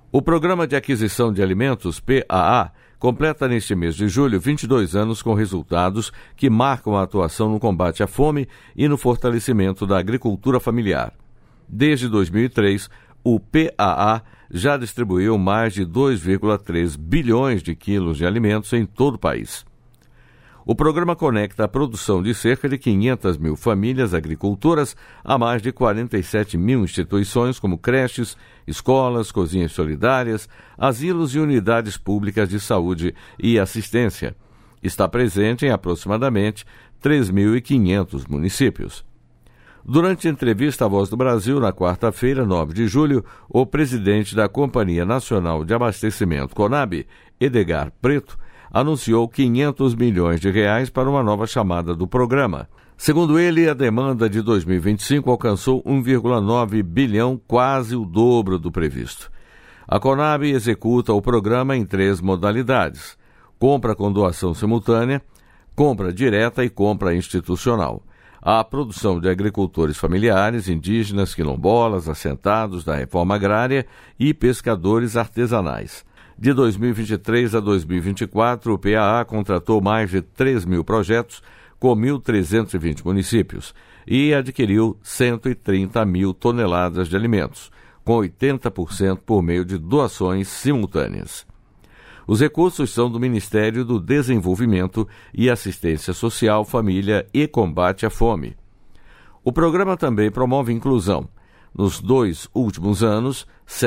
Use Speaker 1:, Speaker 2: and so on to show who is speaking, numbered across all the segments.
Speaker 1: O Programa de Aquisição de Alimentos, PAA, completa neste mês de julho 22 anos com resultados que marcam a atuação no combate à fome e no fortalecimento da agricultura familiar. Desde 2003, o PAA já distribuiu mais de 2,3 bilhões de quilos de alimentos em todo o país. O programa conecta a produção de cerca de 500 mil famílias agricultoras a mais de 47 mil instituições como creches, escolas, cozinhas solidárias, asilos e unidades públicas de saúde e assistência. Está presente em aproximadamente 3.500 municípios. Durante entrevista à Voz do Brasil, na quarta-feira, 9 de julho, o presidente da Companhia Nacional de Abastecimento, CONAB, Edgar Preto, anunciou 500 milhões de reais para uma nova chamada do programa. Segundo ele, a demanda de 2025 alcançou 1,9 bilhão, quase o dobro do previsto. A CONAB executa o programa em 3 modalidades: compra com doação simultânea, compra direta e compra institucional. A produção de agricultores familiares, indígenas, quilombolas, assentados da reforma agrária e pescadores artesanais. De 2023 a 2024, o PAA contratou mais de 3 mil projetos com 1.320 municípios e adquiriu 130 mil toneladas de alimentos, com 80% por meio de doações simultâneas. Os recursos são do Ministério do Desenvolvimento e Assistência Social, Família e Combate à Fome. O programa também promove inclusão. Nos 2 últimos anos,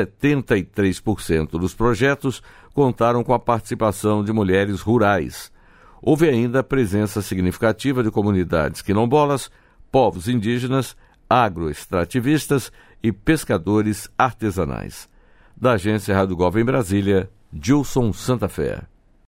Speaker 1: 73% dos projetos contaram com a participação de mulheres rurais. Houve ainda a presença significativa de comunidades quilombolas, povos indígenas, agroextrativistas e pescadores artesanais. Da Agência Rádio Gov em Brasília, Gilson Santa Fé.